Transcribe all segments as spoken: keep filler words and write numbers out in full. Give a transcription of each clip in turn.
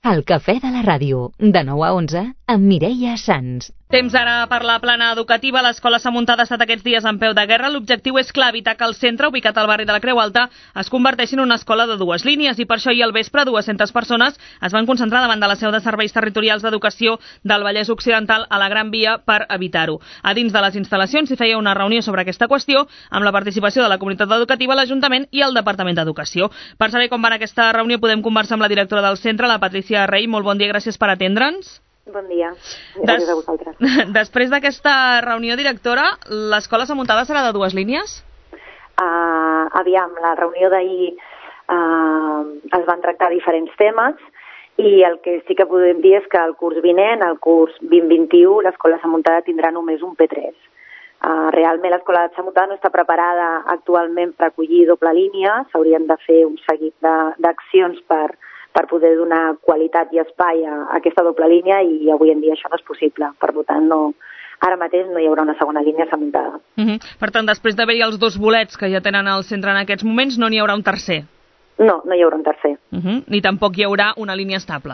El cafè de la ràdio, de nou a onze, amb Mireia Sans. Temps ara per la plana educativa. L'Escola S'ha Muntat ha estat aquests dies en peu de guerra. L'objectiu és clar, evitar que el centre, ubicat al barri de la Creu Alta, es converteixi en una escola de dues línies, i per això ahir al vespre dues-centes persones es van concentrar davant de la seu de Serveis Territorials d'Educació del Vallès Occidental a la Gran Via per evitar-ho. A dins de les instal·lacions s'hi feia una reunió sobre aquesta qüestió amb la participació de la comunitat educativa, l'Ajuntament i el Departament d'Educació. Per saber com va anar aquesta reunió podem conversar amb la directora del centre, la Patricia Rey. Molt bon dia, gràcies per atendre'ns. Bon dia, gràcies Des... a vosaltres. Després d'aquesta reunió, directora, l'Escola S'ha Muntat serà de dues línies? Uh, aviam, la reunió d'ahir uh, es van tractar diferents temes i el que sí que podem dir és que el curs vinent, el curs vint vint-un, l'Escola S'ha Muntat tindrà només un P tres. Uh, realment l'Escola S'ha Muntat no està preparada actualment per acollir doble línia, s'haurien de fer un seguit d'accions per per poder donar qualitat i espai a aquesta doble línia i avui en dia això no és possible. Per tant, no, ara mateix no hi haurà una segona línia S'ha Muntat. Uh -huh. Per tant, després d'haver-hi els dos bolets que ja tenen al centre en aquests moments, no n'hi haurà un tercer? No, no hi haurà un tercer. Uh -huh. Ni tampoc hi haurà una línia estable?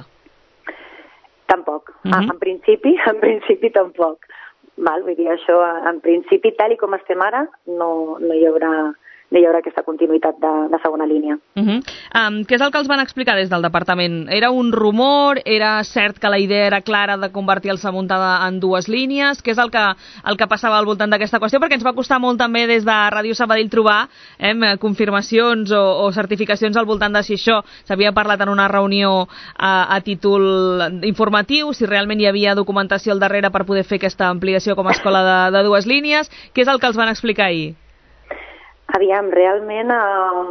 Tampoc. Uh -huh. En principi, en principi tampoc. Val? Vull dir, això, en principi, tal i com estem ara, no, no hi haurà... no hi haurà aquesta continuïtat de, de segona línia. Uh -huh. um, què és el que els van explicar des del departament? Era un rumor? Era cert que la idea era clara de convertir el S'ha Muntat en dues línies? Què és el que, el que passava al voltant d'aquesta qüestió? Perquè ens va costar molt també des de Ràdio Sabadell trobar eh, confirmacions o, o certificacions al voltant de si això s'havia parlat en una reunió a, a títol informatiu, si realment hi havia documentació al darrere per poder fer aquesta ampliació com a escola de, de dues línies. Què és el que els van explicar ahir? Aviam, realment eh,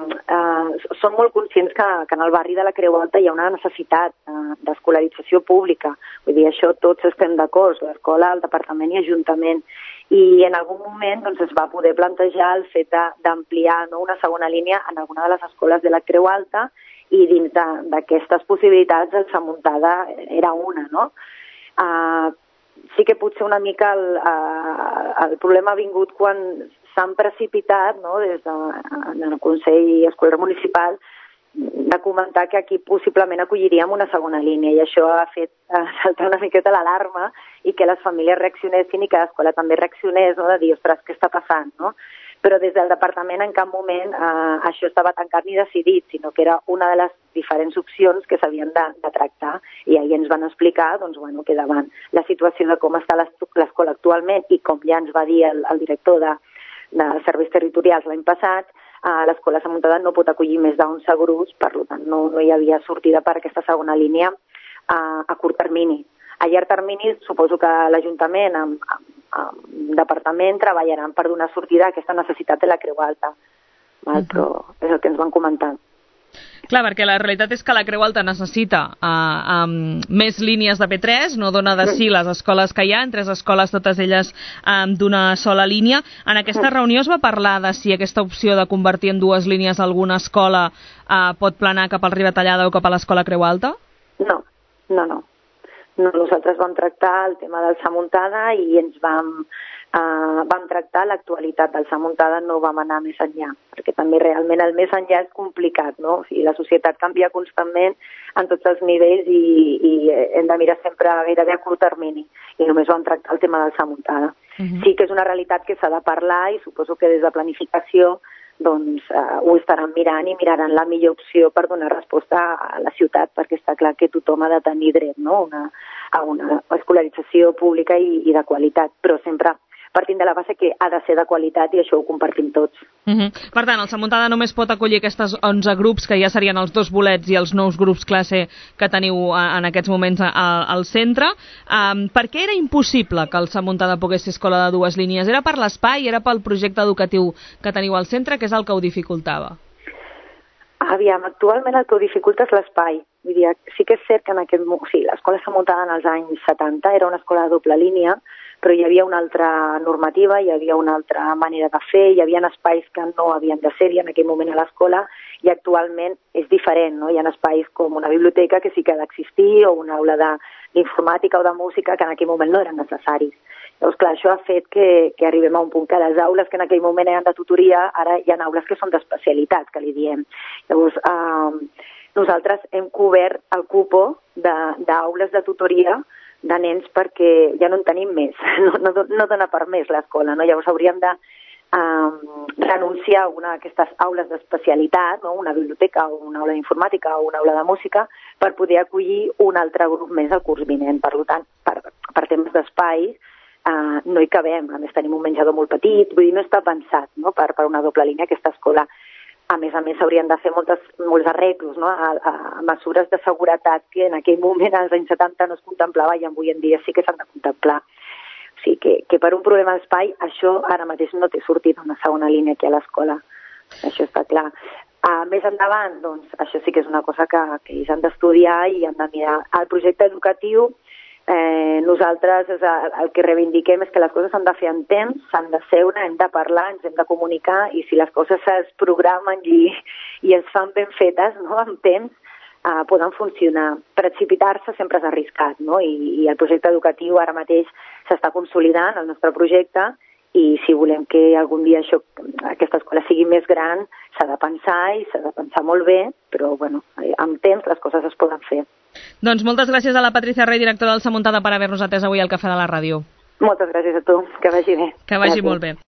eh, són molt conscients que, que en el barri de la Creu Alta hi ha una necessitat eh, d'escolarització pública. Vull dir, això tots estem d'acord, l'escola, el departament i ajuntament. I en algun moment doncs, es va poder plantejar el fet d'ampliar no, una segona línia en alguna de les escoles de la Creu Alta i dins d'aquestes possibilitats el S'ha Muntat era una, no? Eh, sí que potser una mica el, eh, el problema ha vingut quan s'han precipitat no, des del Consell Escolar Municipal de comentar que aquí possiblement acolliríem una segona línia i això ha fet eh, saltar una miqueta l'alarma i que les famílies reaccionessin i que l'escola també reaccionés, no, de dir, ostres, què està passant, no? Però des del departament en cap moment eh, això estava tancat ni decidit, sinó que era una de les diferents opcions que s'havien de, de tractar i ahir ens van explicar doncs, bueno, que davant la situació de com està l'escola actualment i com ja ens va dir el, el director de de serveis territorials l'any passat, eh, l'Escola S'ha Muntat no pot acollir més d'onze grups, per tant no, no hi havia sortida per aquesta segona línia eh, a curt termini. A llarg termini suposo que l'Ajuntament amb, amb, amb el departament treballaran per donar sortida a aquesta necessitat de la Creu Alta, val? Uh-huh. Però és el que ens van comentar. Clar, perquè la realitat és que la Creu Alta necessita uh, um, més línies de P tres, no dona de sí les escoles que hi ha, en tres escoles totes elles um, d'una sola línia. En aquesta reunió es va parlar de si aquesta opció de convertir en dues línies alguna escola uh, pot planar cap al Ribatallada o cap a l'Escola Creu Alta? No, no, no. no nosaltres vam tractar el tema del S'ha Muntat i ens vam... Uh, vam tractar l'actualitat del S'ha Muntat, no vam anar més enllà, perquè també realment el més enllà és complicat, no? O sigui, la societat canvia constantment en tots els nivells i, i hem de mirar sempre gairebé a curt termini, i només vam tractar el tema del S'ha Muntat. Uh-huh. Sí que és una realitat que s'ha de parlar i suposo que des de planificació doncs uh, ho estaran mirant i miraran la millor opció per donar resposta a la ciutat, perquè està clar que tothom ha de tenir dret, no? una, a una escolarització pública i, i de qualitat, però sempre partint de la base que ha de ser de qualitat i això ho compartim tots. Uh -huh. Per tant, el S'ha Muntat només pot acollir aquestes onze grups, que ja serien els dos bolets i els nous grups classe que teniu en aquests moments al, al centre. Um, per què era impossible que el S'ha Muntat pogués ser escola de dues línies? Era per l'espai? Era pel projecte educatiu que teniu al centre? Què és el que ho dificultava? Aviam, actualment el que ho dificulta és l'espai. Vull dir, sí que és cert que en aquest... O sigui, l'escola S'ha Muntat en els anys setanta era una escola de doble línia, però hi havia una altra normativa, hi havia una altra manera de fer, hi havia espais que no havien de ser-hi en aquell moment a l'escola i actualment és diferent, no? Hi ha espais com una biblioteca que sí que ha d'existir o una aula d'informàtica o de música que en aquell moment no eren necessaris. Llavors, clar, això ha fet que, que arribem a un punt que les aules que en aquell moment eren de tutoria, ara hi ha aules que són d'especialitat, que li diem. Llavors, eh, nosaltres hem cobert el cupo d'aules de, de tutoria de nens perquè ja no en tenim més, no, no, no dona per més l'escola, no? Llavors hauríem de eh, renunciar a una d'aquestes aules d'especialitat, no? Una biblioteca o una aula d'informàtica o una aula de música, per poder acollir un altre grup més al curs vinent. Per tant, per, per temes d'espai, eh, no hi cabem, a més tenim un menjador molt petit, vull dir, no està pensat, no? per, per una doble línia aquesta escola. A més a més, s'haurien de fer moltes, molts arreglos, no? a, a mesures de seguretat que en aquell moment, als anys setanta, no es contemplava i avui en dia sí que s'han de contemplar. O sigui que, que per un problema d'espai, això ara mateix no té sortit una segona línia aquí a l'escola. Això està clar. Uh, més endavant, doncs, això sí que és una cosa que, que ells han d'estudiar i han de mirar. El projecte educatiu, eh, nosaltres és el, el que reivindiquem és que les coses s'han de fer en temps, s'han de seure, hem de parlar, ens hem de comunicar, i si les coses es programen i, i es fan ben fetes, no?, en temps, uh, poden funcionar. Precipitar-se sempre és arriscat, no?, I, i el projecte educatiu ara mateix s'està consolidant, el nostre projecte, i si volem que algun dia això, aquesta escola sigui més gran, s'ha de pensar i s'ha de pensar molt bé, però bueno, amb temps les coses es poden fer. Doncs moltes gràcies a la Patricia Rey, directora del Samuntada, per haver-nos atès avui al Cafè de la Ràdio. Moltes gràcies a tu, que vagi bé. Que vagi gràcies. molt bé.